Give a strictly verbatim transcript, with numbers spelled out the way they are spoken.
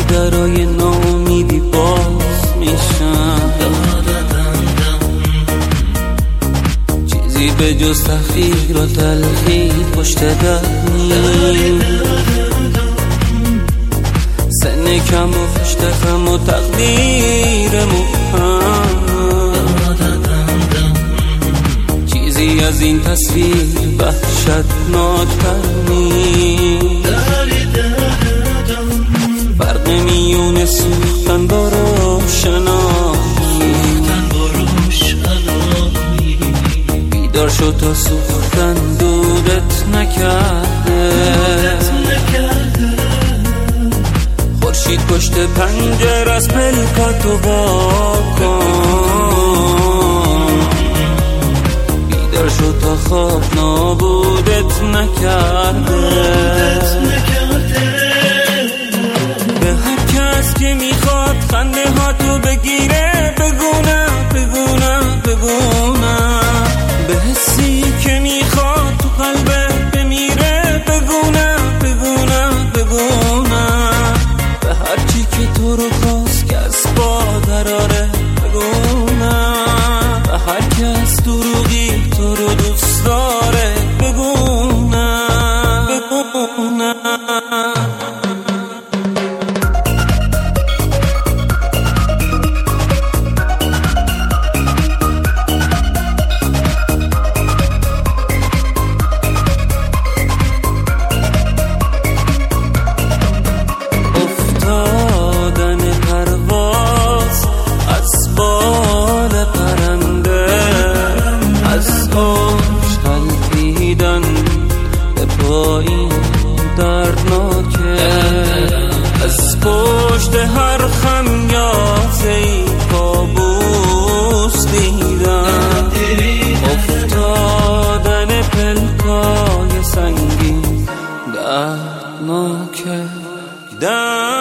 درای ناامیدی باز میشن، چیزی به جز تحقیر و تلخی پشت در نیست. سن کم و پشت خم و تقدیر مبهم، چیزی از این تصویر وحشتناک‌تر نیست. فرق میون سوختن با روشنایی، بیدار شد تا سوختن دورت نکرده. خورشید پشت پنجره از پلکاتو واکن، بیدار شد تا خواب نابودت نکرده. به هر کس که میخواد خنده ها تو بگیره بگونه بگونه بگونه، به حسی که میخواد تو قلبه بمیره بگونه بگونه بگونه، به هر چی که تو رو خواست که از با دراره بگونه، به هر کس دروغی تو رو دوست داره بگونه بگونه. این دردناکه از پشت هر خمیازه‌ای کابوس دیدم، افتادن پلکای سنگین دردناکه.